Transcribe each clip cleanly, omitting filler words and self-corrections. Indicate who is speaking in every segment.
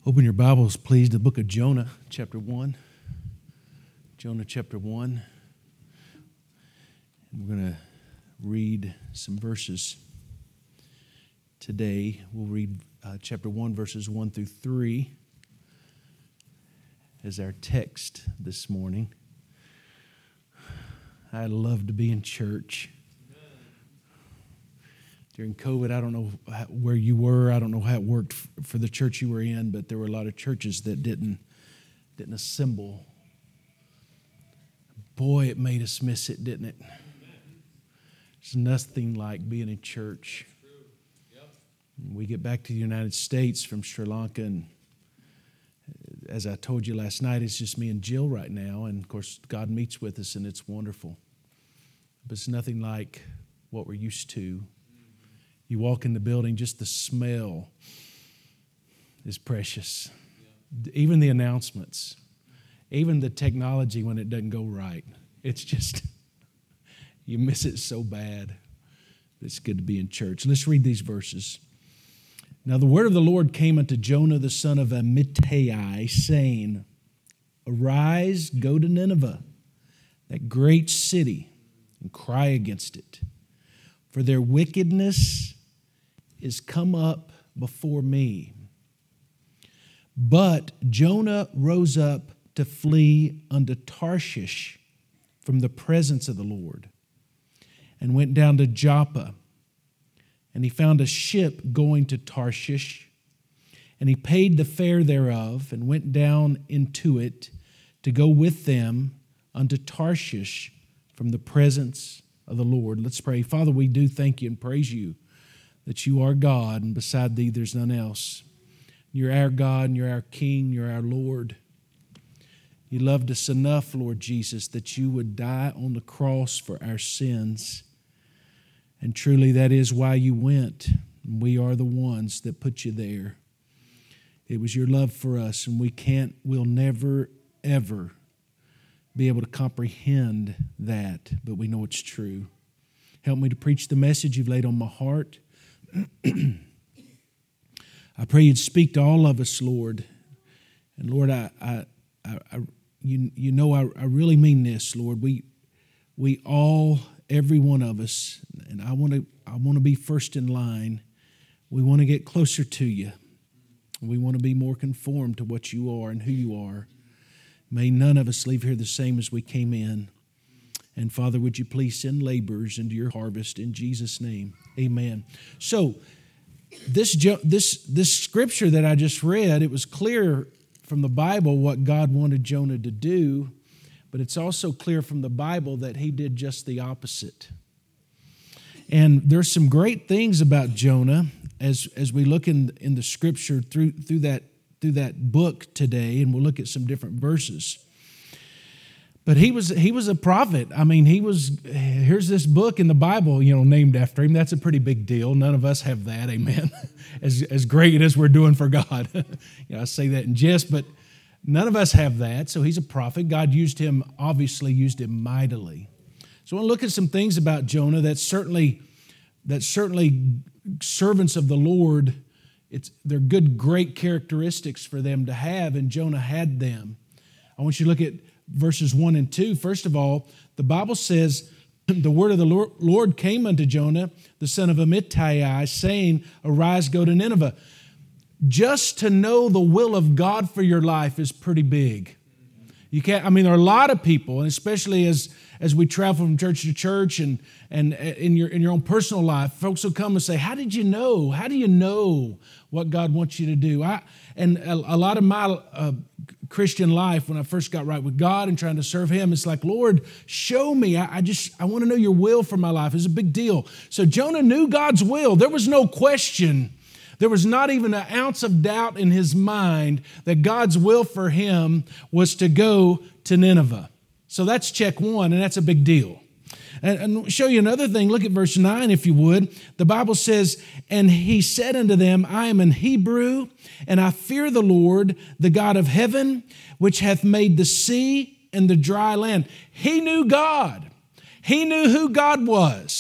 Speaker 1: Open your Bibles, please, to the book of Jonah, chapter 1. Jonah, chapter 1. And we're going to read some verses today. We'll read chapter 1, verses 1 through 3 as our text this morning. I love to be in church. During COVID, I don't know where you were. I don't know how it worked for the church you were in, but there were a lot of churches that didn't assemble. Boy, it made us miss it, didn't it? There's nothing like being in church. We get back to the United States from Sri Lanka, and as I told you last night, it's just me and Jill right now, and of course, God meets with us, and it's wonderful. But it's nothing like what we're used to. You walk in the building, just the smell is precious. Even the announcements, even the technology when it doesn't go right. It's just, you miss it so bad. It's good to be in church. Let's read these verses. Now the word of the Lord came unto Jonah the son of Amittai, saying, Arise, go to Nineveh, that great city, and cry against it. For their wickedness is come up before me. But Jonah rose up to flee unto Tarshish from the presence of the Lord, and went down to Joppa. And he found a ship going to Tarshish, and he paid the fare thereof, and went down into it to go with them unto Tarshish from the presence of the Lord. Let's pray. Father, we do thank you and praise you that you are God, and beside thee there's none else. You're our God, and you're our King, you're our Lord. You loved us enough, Lord Jesus, that you would die on the cross for our sins. And truly that is why you went. And we are the ones that put you there. It was your love for us, and we'll never, ever be able to comprehend that, but we know it's true. Help me to preach the message you've laid on my heart. I pray you'd speak to all of us, Lord. And Lord, you know I really mean this, Lord. We all, every one of us, and I want to be first in line. We want to get closer to you. We want to be more conformed to what you are and who you are. May none of us leave here the same as we came in. And Father, would you please send laborers into your harvest in Jesus' name. Amen. So this scripture that I just read, it was clear from the Bible what God wanted Jonah to do, but it's also clear from the Bible that he did just the opposite. And there's some great things about Jonah as we look in the scripture through that book today, and we'll look at some different verses. But he was a prophet. I mean, here's this book in the Bible, named after him. That's a pretty big deal. None of us have that, amen, as great as we're doing for God. I say that in jest, but none of us have that. So he's a prophet. God obviously used him mightily. So I want to look at some things about Jonah that certainly servants of the Lord, they're good, great characteristics for them to have, and Jonah had them. I want you to look at verses 1 and 2. First of all, the Bible says, the word of the Lord came unto Jonah, the son of Amittai, saying, Arise, go to Nineveh. Just to know the will of God for your life is pretty big. There are a lot of people, and especially as we travel from church to church and in your own personal life, folks will come and say, how did you know? How do you know what God wants you to do? And a lot of my Christian life, when I first got right with God and trying to serve Him, it's like, Lord, show me. I want to know your will for my life. It's a big deal. So Jonah knew God's will. There was no question. There was not even an ounce of doubt in his mind that God's will for him was to go to Nineveh. So that's check one, and that's a big deal. And I'll show you another thing. Look at verse 9, if you would. The Bible says, And he said unto them, I am an Hebrew, and I fear the Lord, the God of heaven, which hath made the sea and the dry land. He knew God. He knew who God was.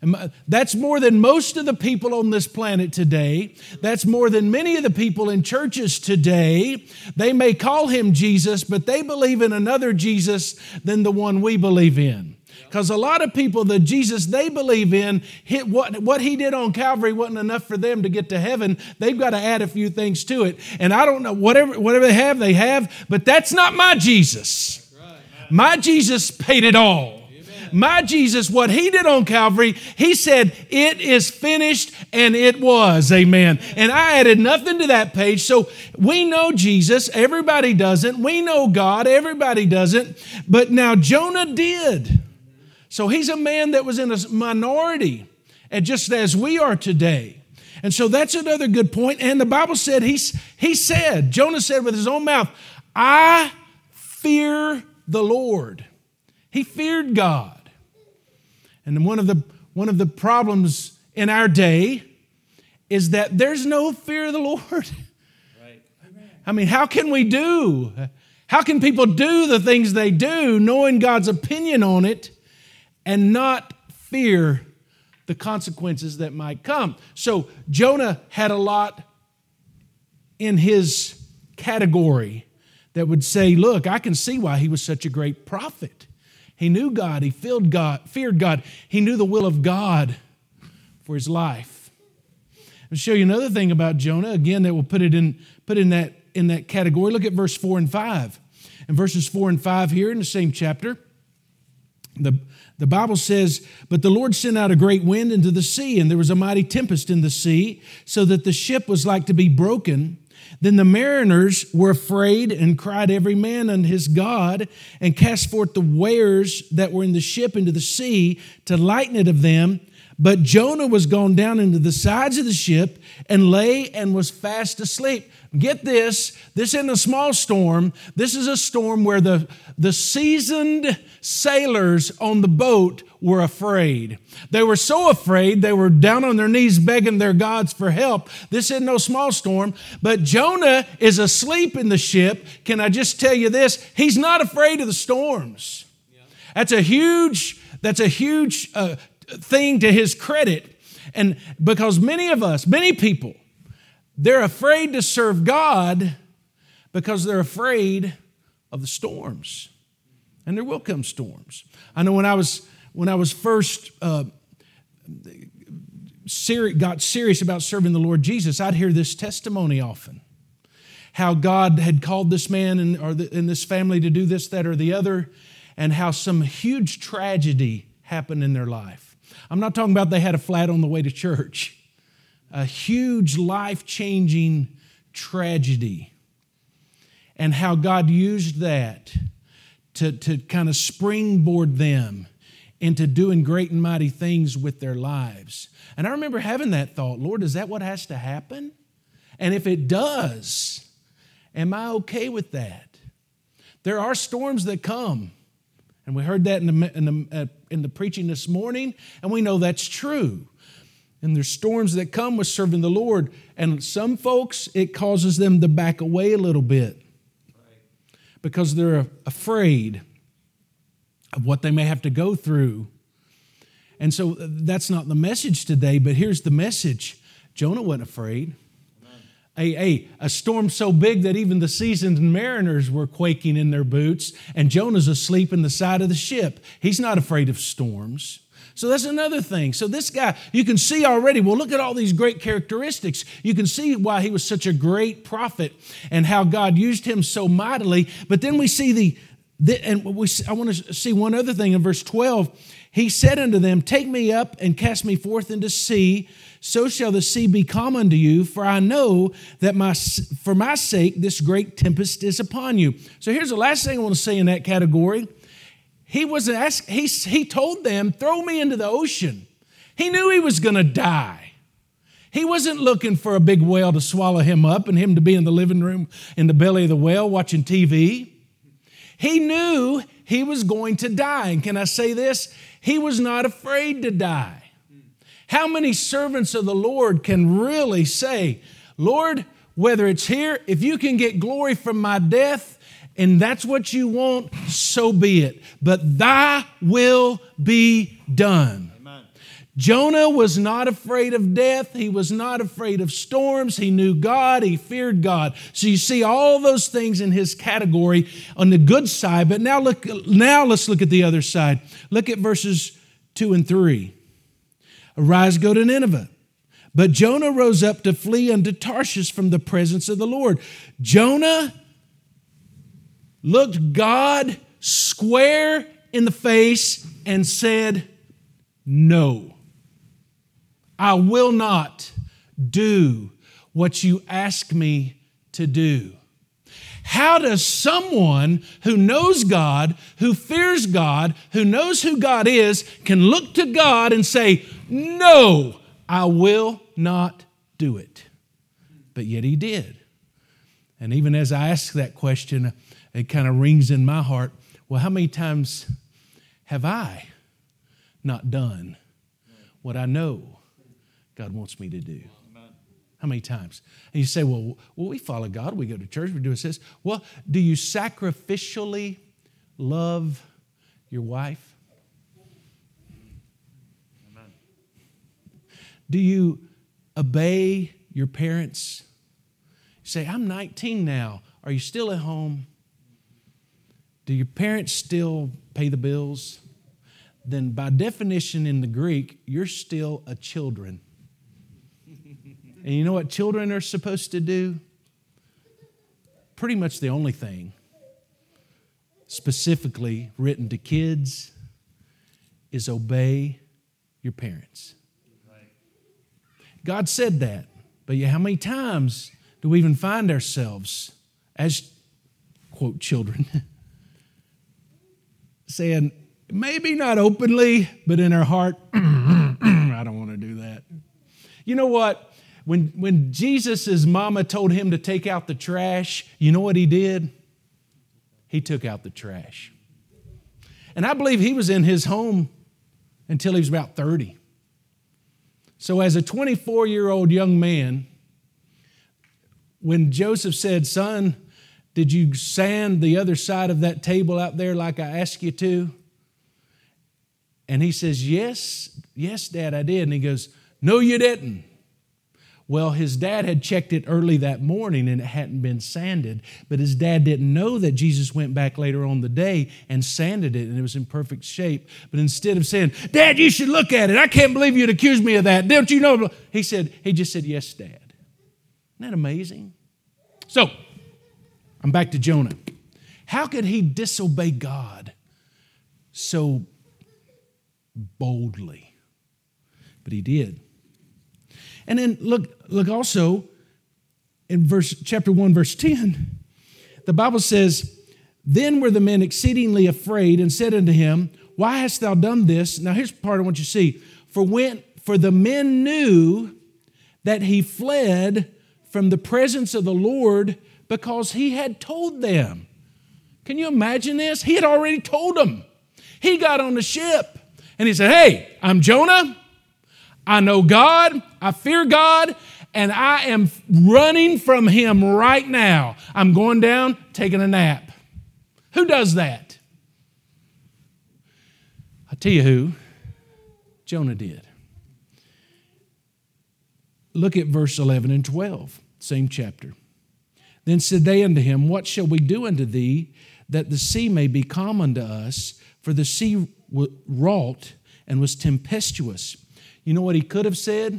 Speaker 1: That's more than most of the people on this planet today. That's more than many of the people in churches today. They may call him Jesus, but they believe in another Jesus than the one we believe in. Because a lot of people, the Jesus they believe in, what he did on Calvary wasn't enough for them to get to heaven. They've got to add a few things to it. And I don't know, whatever they have, but that's not my Jesus. My Jesus paid it all. My Jesus, what he did on Calvary, he said, it is finished, and it was. Amen. And I added nothing to that page. So we know Jesus. Everybody doesn't. We know God. Everybody doesn't. But now Jonah did. So he's a man that was in a minority, and just as we are today. And so that's another good point. And the Bible said, Jonah said with his own mouth, I fear the Lord. He feared God. And one of the problems in our day is that there's no fear of the Lord. Right. I mean, how can people do the things they do knowing God's opinion on it and not fear the consequences that might come? So Jonah had a lot in his category that would say, look, I can see why he was such a great prophet. He knew God. He feared God. He knew the will of God for his life. I'll show you another thing about Jonah, again, that will put in that category. Look at verse 4 and 5. In verses 4 and 5 here in the same chapter, the Bible says, but the Lord sent out a great wind into the sea, and there was a mighty tempest in the sea, so that the ship was like to be broken. Then the mariners were afraid and cried every man unto his God, and cast forth the wares that were in the ship into the sea to lighten it of them. But Jonah was gone down into the sides of the ship and lay and was fast asleep. Get this isn't a small storm. This is a storm where the seasoned sailors on the boat were afraid. They were so afraid they were down on their knees begging their gods for help. This isn't no small storm, but Jonah is asleep in the ship. Can I just tell you this? He's not afraid of the storms. That's a huge thing to his credit. And because many people, they're afraid to serve God because they're afraid of the storms. And there will come storms. I know when I was first got serious about serving the Lord Jesus, I'd hear this testimony often. How God had called this man in this family to do this, that, or the other, and how some huge tragedy happened in their life. I'm not talking about they had a flat on the way to church. A huge life-changing tragedy. And how God used that to kind of springboard them into doing great and mighty things with their lives. And I remember having that thought, Lord, is that what has to happen? And if it does, am I okay with that? There are storms that come. And we heard that in the preaching this morning, and we know that's true. And there's storms that come with serving the Lord. And some folks, it causes them to back away a little bit because they're afraid of what they may have to go through. And so that's not the message today, but here's the message. Jonah wasn't afraid. A storm so big that even the seasoned mariners were quaking in their boots, and Jonah's asleep in the side of the ship. He's not afraid of storms. So that's another thing. So this guy, you can see already, well, look at all these great characteristics. You can see why he was such a great prophet and how God used him so mightily. But then we see I want to see one other thing in verse 12. He said unto them, take me up and cast me forth into sea, so shall the sea be calm unto you, for I know that for my sake this great tempest is upon you. So here's the last thing I want to say in that category. He told them, throw me into the ocean. He knew he was going to die. He wasn't looking for a big whale to swallow him up and him to be in the living room in the belly of the whale watching TV. He knew he was going to die. And can I say this? He was not afraid to die. How many servants of the Lord can really say, Lord, whether it's here, if you can get glory from my death, and that's what you want, so be it. But thy will be done. Amen. Jonah was not afraid of death. He was not afraid of storms. He knew God. He feared God. So you see all those things in his category on the good side. But now let's look at the other side. Look at verses 2 and 3. Arise, go to Nineveh. But Jonah rose up to flee unto Tarshish from the presence of the Lord. Jonah looked God square in the face and said, no. I will not do what you ask me to do. How does someone who knows God, who fears God, who knows who God is, can look to God and say, no, I will not do it? But yet he did. And even as I ask that question, it kind of rings in my heart. Well, how many times have I not done what I know God wants me to do? How many times? And you say, well, we follow God. We go to church. We do this. Well, do you sacrificially love your wife? Amen. Do you obey your parents? You say, I'm 19 now. Are you still at home? Do your parents still pay the bills? Then by definition in the Greek, you're still a children. And you know what children are supposed to do? Pretty much the only thing specifically written to kids is obey your parents. God said that. But yeah, how many times do we even find ourselves as, quote, children, saying, maybe not openly, but in our heart, I don't want to do that. You know what? When Jesus' mama told him to take out the trash, you know what he did? He took out the trash. And I believe he was in his home until he was about 30. So as a 24-year-old young man, when Joseph said, son, did you sand the other side of that table out there like I asked you to? And he says, yes, Dad, I did. And he goes, no, you didn't. Well, his dad had checked it early that morning and it hadn't been sanded, but his dad didn't know that Jesus went back later on the day and sanded it and it was in perfect shape. But instead of saying, Dad, you should look at it. I can't believe you'd accuse me of that. Don't you know? He just said, yes, Dad. Isn't that amazing? So, I'm back to Jonah. How could he disobey God so boldly? But he did. And then look also in chapter 1, verse 10. The Bible says, then were the men exceedingly afraid and said unto him, why hast thou done this? Now here's the part I want you to see. For the men knew that he fled from the presence of the Lord because he had told them. Can you imagine this? He had already told them. He got on the ship and he said, hey, I'm Jonah. I know God, I fear God, and I am running from him right now. I'm going down, taking a nap. Who does that? I'll tell you who. Jonah did. Look at verse 11 and 12, same chapter. Then said they unto him, what shall we do unto thee, that the sea may be calm unto us? For the sea wrought and was tempestuous. You know what he could have said?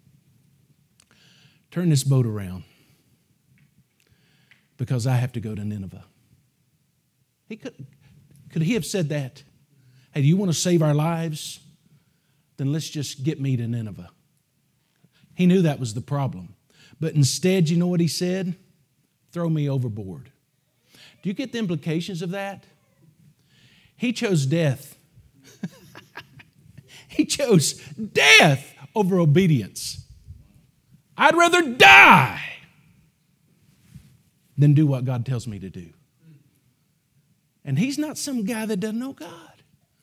Speaker 1: Turn this boat around because I have to go to Nineveh. Could he have said that? Hey, do you want to save our lives? Then let's just get me to Nineveh. He knew that was the problem. But instead, you know what he said? Throw me overboard. Do you get the implications of that? He chose death. He chose death over obedience. I'd rather die than do what God tells me to do. And he's not some guy that doesn't know God.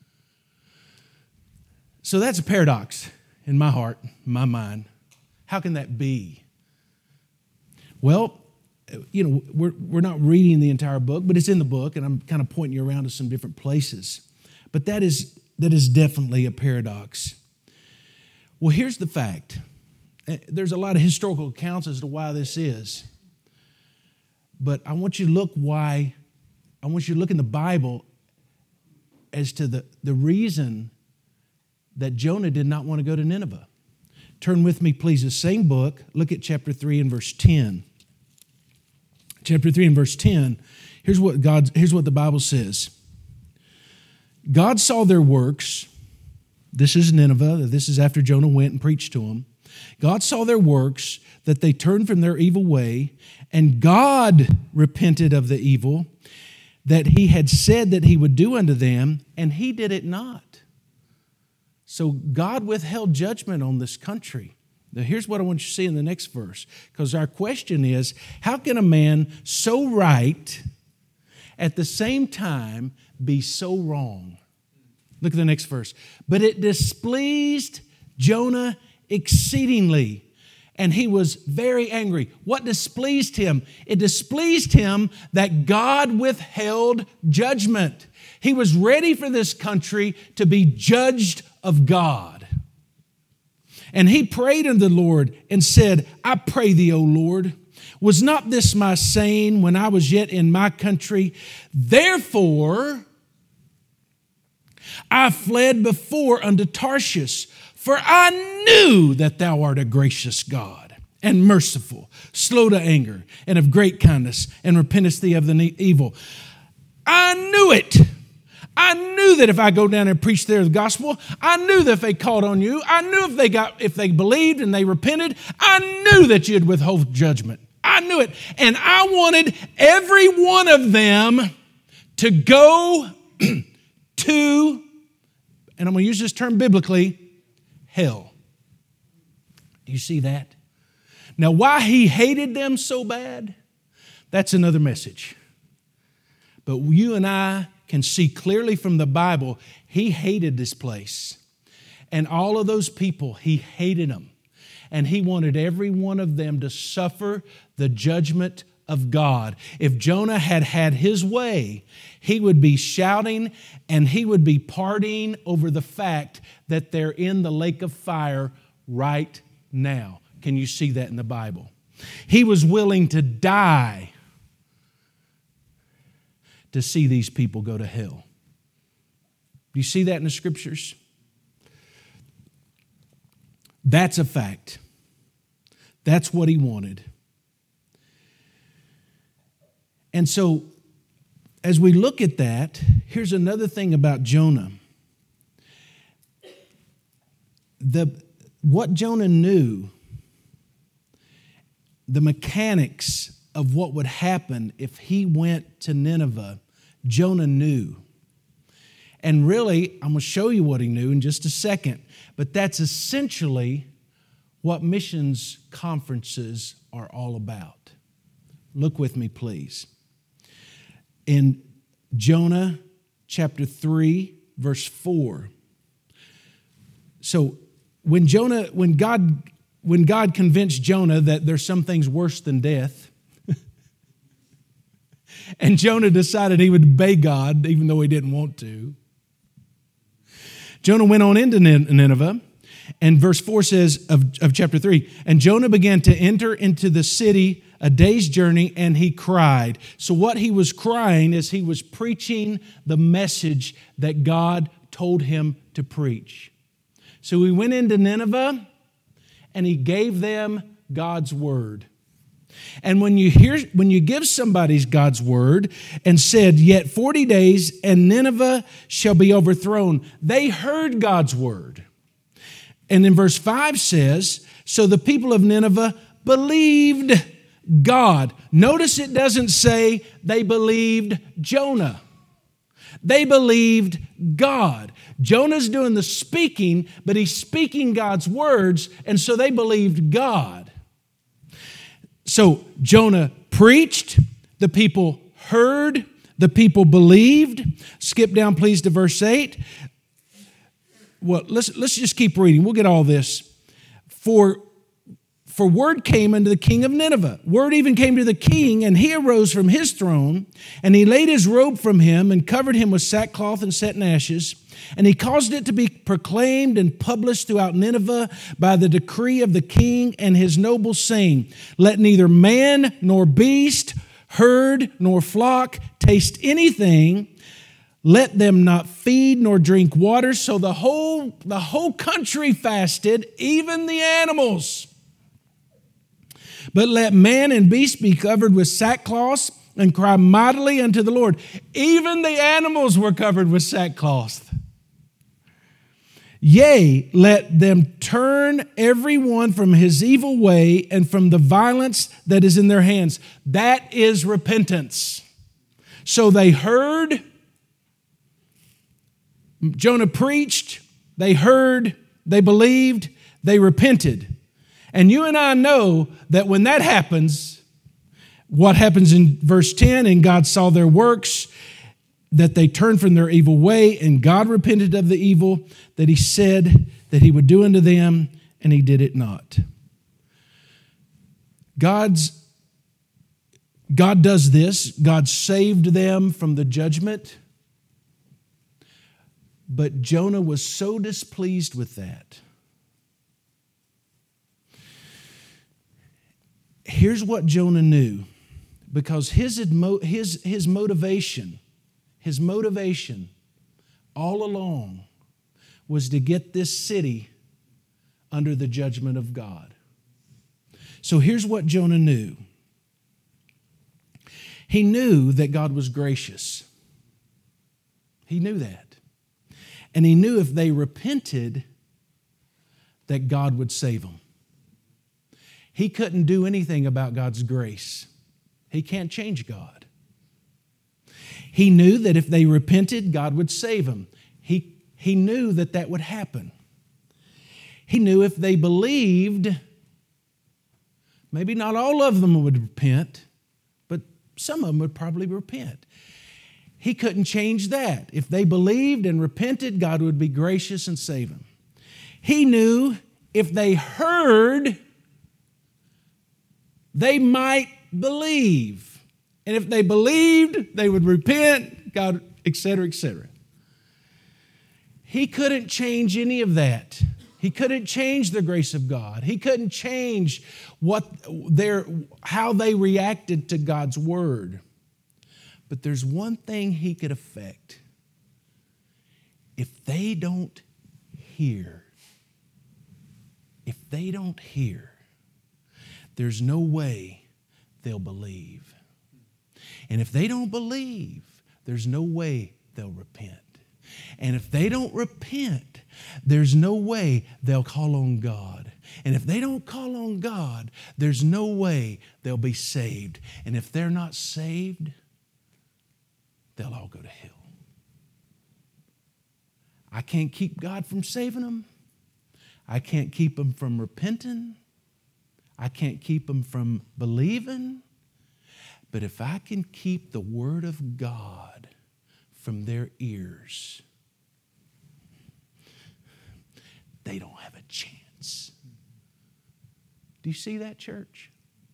Speaker 1: So that's a paradox in my heart, in my mind. How can that be? Well, you know, we're not reading the entire book, but it's in the book, and I'm kind of pointing you around to some different places. But that is definitely a paradox. Well, here's the fact. There's a lot of historical accounts as to why this is. But I want you to look in the Bible as to the reason that Jonah did not want to go to Nineveh. Turn with me, please, the same book. Look at chapter 3 and verse 10. Chapter 3 and verse 10. Here's what the Bible says. God saw their works. This is Nineveh. This is after Jonah went and preached to them. God saw their works, that they turned from their evil way, and God repented of the evil that he had said that he would do unto them, and he did it not. So God withheld judgment on this country. Now here's what I want you to see in the next verse, because our question is, how can a man so right at the same time be so wrong? Look at the next verse. But it displeased Jonah exceedingly, and he was very angry. What displeased him? It displeased him that God withheld judgment. He was ready for this country to be judged of God. And he prayed unto the Lord and said, I pray thee, O Lord, was not this my saying when I was yet in my country? Therefore I fled before unto Tarshish, for I knew that thou art a gracious God and merciful, slow to anger, and of great kindness, and repentest thee of the evil. I knew it. I knew that if I go down and preach there the gospel, I knew that if they called on you, I knew if they believed and they repented, I knew that you'd withhold judgment. I knew it. And I wanted every one of them to go to, and I'm going to use this term biblically, hell. Do you see that? Now, why he hated them so bad, that's another message. But you and I can see clearly from the Bible, he hated this place. And all of those people, he hated them. And he wanted every one of them to suffer the judgment of God. If Jonah had had his way, he would be shouting and he would be partying over the fact that they're in the lake of fire right now. Can you see that in the Bible? He was willing to die to see these people go to hell. Do you see that in the scriptures? That's a fact. That's what he wanted. And so, as we look at that, here's another thing about Jonah. What Jonah knew, the mechanics of what would happen if he went to Nineveh, Jonah knew. And really, I'm going to show you what he knew in just a second. But that's essentially what missions conferences are all about. Look with me, please. In Jonah chapter 3, verse 4. So when God convinced Jonah that there's some things worse than death, and Jonah decided he would obey God even though he didn't want to, Jonah went on into Nineveh, and verse 4 says of chapter 3, and Jonah began to enter into the city a day's journey, and he cried. So what he was crying is he was preaching the message that God told him to preach. So he went into Nineveh, and he gave them God's word. And when you give somebody God's word and said, yet 40 days and Nineveh shall be overthrown, they heard God's word. And then verse 5 says, so the people of Nineveh believed God. Notice it doesn't say they believed Jonah. They believed God. Jonah's doing the speaking, but he's speaking God's words, and so they believed God. So Jonah preached, the people heard, the people believed. Skip down, please, to verse 8. Well, let's just keep reading. We'll get all this. For For word came unto the king of Nineveh. Word even came to the king, and he arose from his throne, and he laid his robe from him, and covered him with sackcloth and set in ashes. And he caused it to be proclaimed and published throughout Nineveh by the decree of the king and his nobles, saying, Let neither man nor beast, herd nor flock taste anything. Let them not feed nor drink water. So the whole country fasted, even the animals. But let man and beast be covered with sackcloth and cry mightily unto the Lord. Even the animals were covered with sackcloth. Yea, let them turn every one from his evil way and from the violence that is in their hands. That is repentance. So they heard, Jonah preached, they heard, they believed, they repented. And you and I know that when that happens, what happens in verse 10, and God saw their works, that they turned from their evil way, and God repented of the evil that he said that he would do unto them, and he did it not. God does this. God saved them from the judgment. But Jonah was so displeased with that. Here's what Jonah knew, because his motivation all along was to get this city under the judgment of God. So here's what Jonah knew. He knew that God was gracious. He knew that. And he knew if they repented, that God would save them. He couldn't do anything about God's grace. He can't change God. He knew that if they repented, God would save them. He knew that that would happen. He knew if they believed, maybe not all of them would repent, but some of them would probably repent. He couldn't change that. If they believed and repented, God would be gracious and save them. He knew if they heard, they might believe. And if they believed, they would repent, God, etc., etc. He couldn't change any of that. He couldn't change the grace of God. He couldn't change how they reacted to God's word. But there's one thing he could affect. If they don't hear, there's no way they'll believe. And if they don't believe, there's no way they'll repent. And if they don't repent, there's no way they'll call on God. And if they don't call on God, there's no way they'll be saved. And if they're not saved, they'll all go to hell. I can't keep God from saving them. I can't keep them from repenting. I can't keep them from believing. But if I can keep the Word of God from their ears, they don't have a chance. Do you see that, church?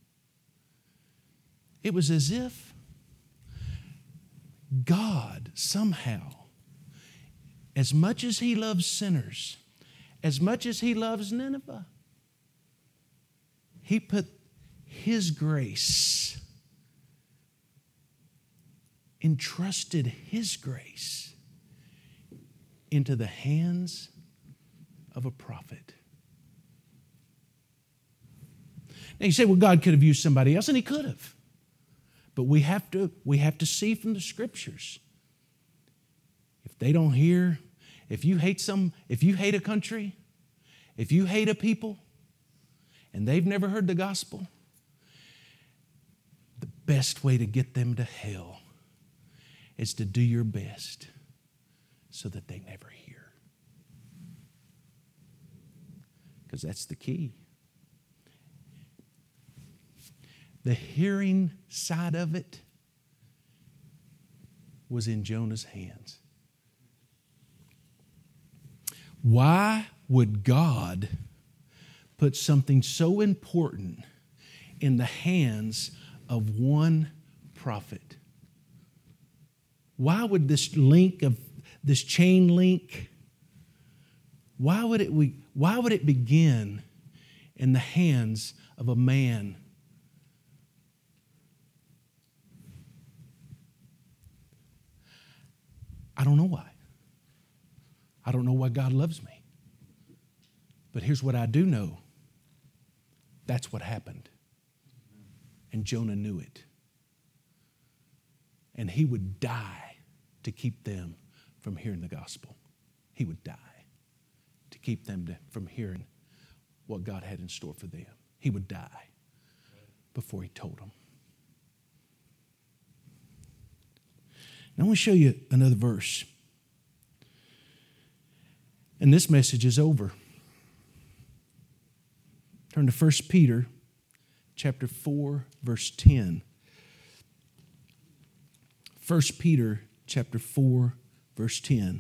Speaker 1: It was as if God somehow, as much as He loves sinners, as much as He loves Nineveh, He put His grace, entrusted His grace into the hands of a prophet. Now you say, well, God could have used somebody else, and He could have. But we have to see from the Scriptures. If they don't hear, if you hate a country, if you hate a people, and they've never heard the gospel, the best way to get them to hell is to do your best so that they never hear. Because that's the key. The hearing side of it was in Jonah's hands. Why would God put something so important in the hands of one prophet? Why would this chain link, why would it begin in the hands of a man? I don't know why. I don't know why God loves me. But here's what I do know. That's what happened. And Jonah knew it. And he would die to keep them from hearing the gospel. He would die to keep them from hearing what God had in store for them. He would die before he told them. Now I want to show you another verse. And this message is over. Turn to 1 Peter chapter 4, verse 10. 1 Peter chapter 4, verse 10.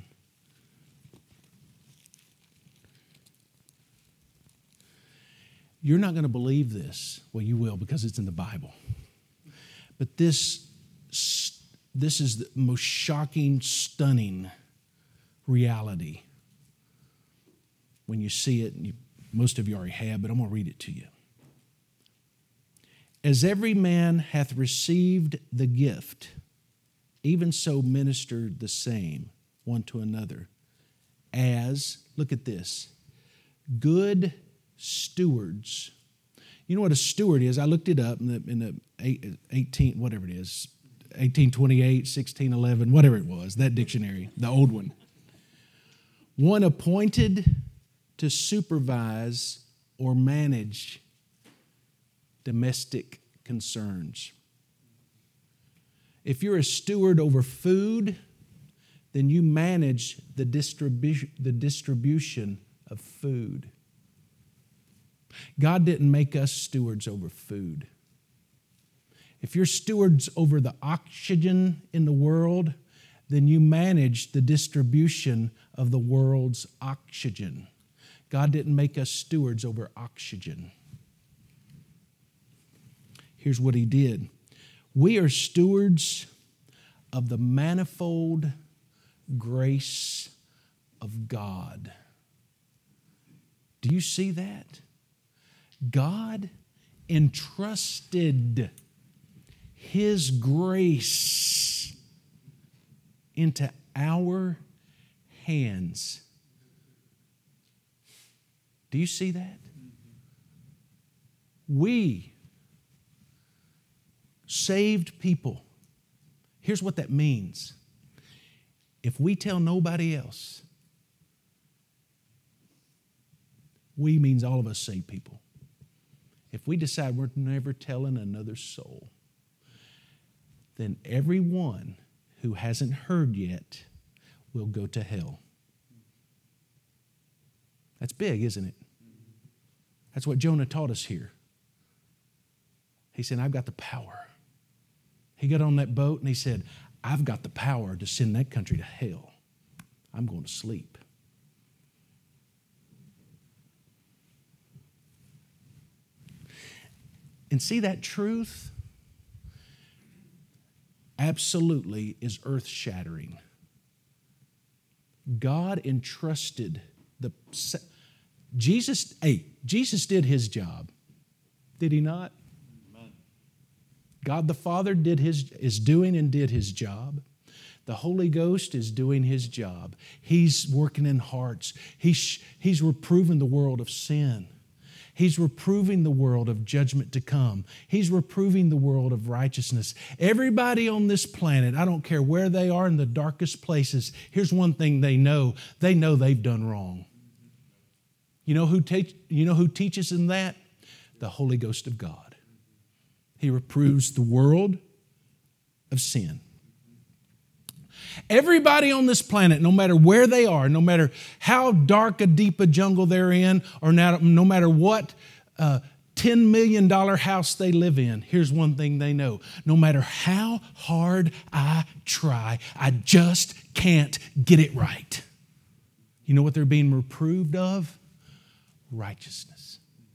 Speaker 1: You're not going to believe this. Well, you will because it's in the Bible. But this is the most shocking, stunning reality. When you see it, and most of you already have, but I'm going to read it to you. As every man hath received the gift, even so minister the same one to another, as, look at this, good stewards. You know what a steward is? I looked it up in the 18, whatever it is, 1828, 1611, whatever it was, that dictionary, the old one. One appointed to supervise or manage domestic concerns. If you're a steward over food, then you manage the distribution of food. God didn't make us stewards over food. If you're stewards over the oxygen in the world, then you manage the distribution of the world's oxygen. God didn't make us stewards over oxygen. Here's what He did. We are stewards of the manifold grace of God. Do you see that? God entrusted His grace into our hands. Do you see that? We, saved people, here's what that means. If we tell nobody else, we means all of us saved people. If we decide we're never telling another soul, then everyone who hasn't heard yet will go to hell. That's big, isn't it? That's what Jonah taught us here. He said, I've got the power. He got on that boat and he said, I've got the power to send that country to hell. I'm going to sleep. And see, that truth absolutely is earth-shattering. God entrusted Jesus did His job. Did He not? Amen. God the Father is doing and did His job. The Holy Ghost is doing His job. He's working in hearts. He's reproving the world of sin. He's reproving the world of judgment to come. He's reproving the world of righteousness. Everybody on this planet, I don't care where they are in the darkest places, here's one thing they know. They know they've done wrong. You know who teaches them that? The Holy Ghost of God. He reproves the world of sin. Everybody on this planet, no matter where they are, no matter how dark a deep a jungle they're in, or no matter what $10 million house they live in, here's one thing they know. No matter how hard I try, I just can't get it right. You know what they're being reproved of? Righteousness.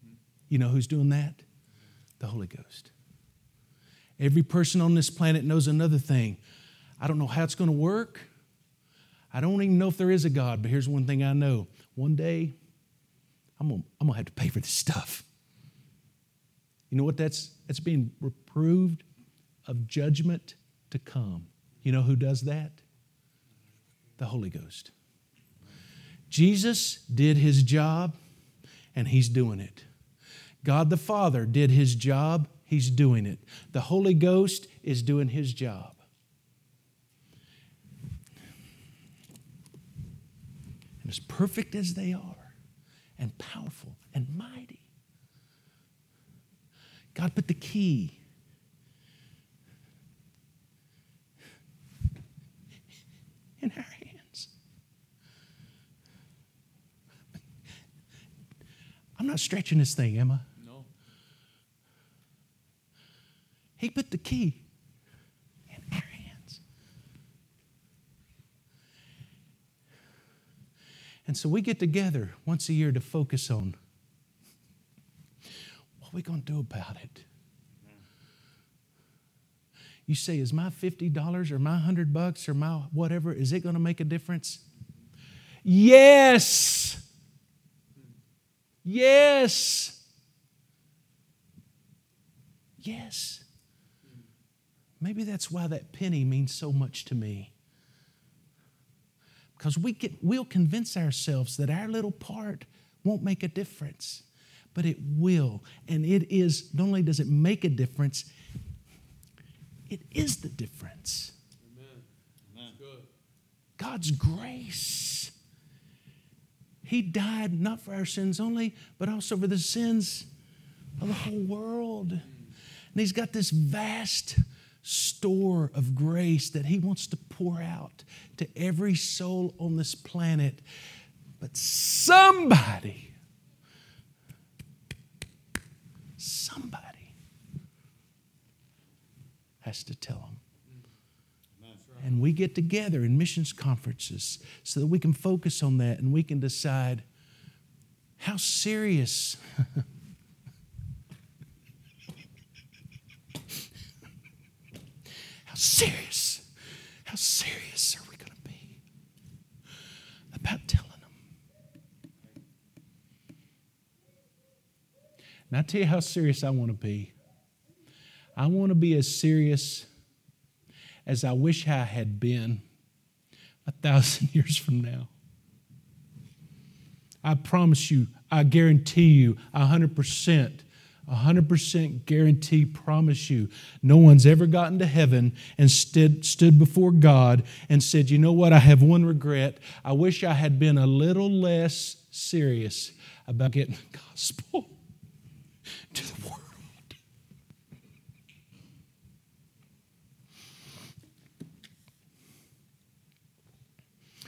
Speaker 1: You know who's doing that? The Holy Ghost. Every person on this planet knows another thing. I don't know how it's going to work. I don't even know if there is a God, but here's one thing I know. One day, I'm going to have to pay for this stuff. You know what that's being reproved of judgment to come. You know who does that? The Holy Ghost. Jesus did his job, and he's doing it. God the Father did his job, he's doing it. The Holy Ghost is doing his job. And as perfect as they are, and powerful and mighty, God put the key in our hands. I'm not stretching this thing, am I?
Speaker 2: No.
Speaker 1: He put the key in our hands. And so we get together once a year to focus on what are we going to do about it? You say, is my $50 or my $100 or my whatever, is it going to make a difference? Yes. Yes. Yes. Maybe that's why that penny means so much to me. Because we'll convince ourselves that our little part won't make a difference. But it will. And it is, not only does it make a difference, it is the difference.
Speaker 2: Amen. Amen. Good.
Speaker 1: God's grace. He died not for our sins only, but also for the sins of the whole world. And he's got this vast store of grace that he wants to pour out to every soul on this planet. But somebody has to tell them. And we get together in missions conferences so that we can focus on that and we can decide how serious how serious are we going to be about telling them? And I tell you how serious I want to be. I want to be as serious as I wish I had been 1,000 years from now. I promise you, I guarantee you, 100% guarantee, promise you, no one's ever gotten to heaven and stood before God and said, you know what, I have one regret. I wish I had been a little less serious about getting the gospel to the world.